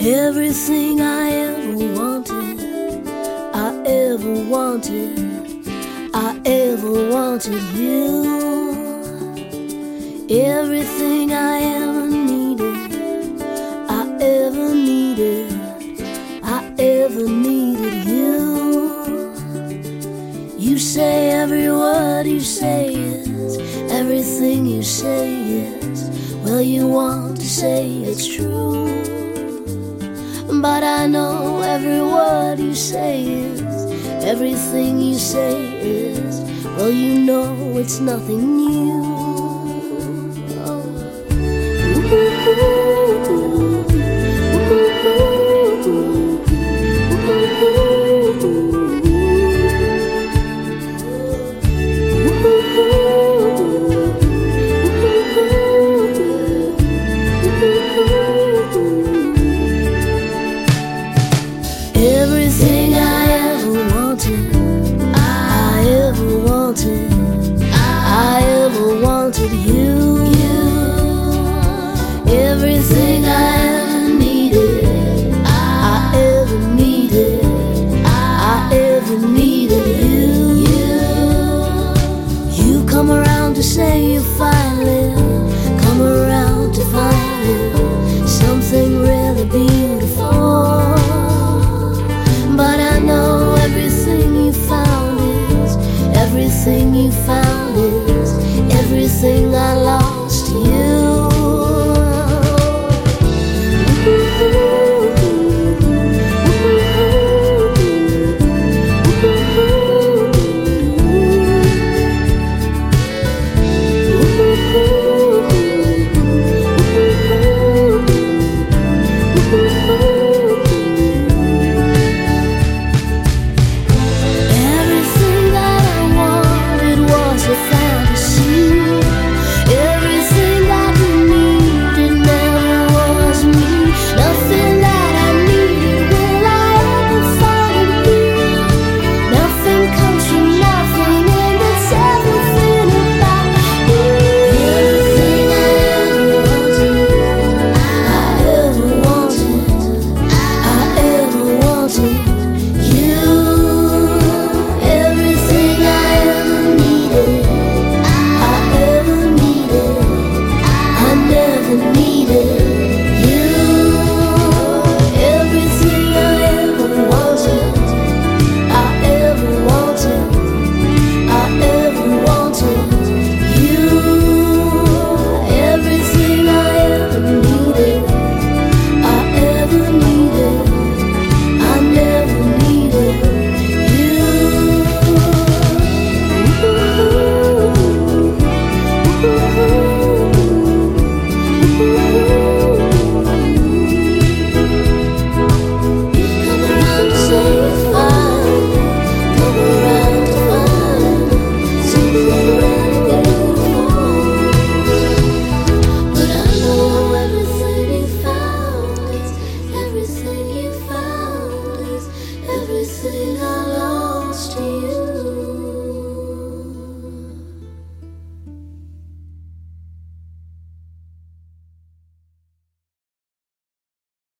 Everything I ever wanted, I ever wanted you. Everything I ever needed, I ever needed you. You say every word you say is, everything you say is, well, you want to say it's true. But I know every word you say is, everything you say is, well, you know it's nothing new.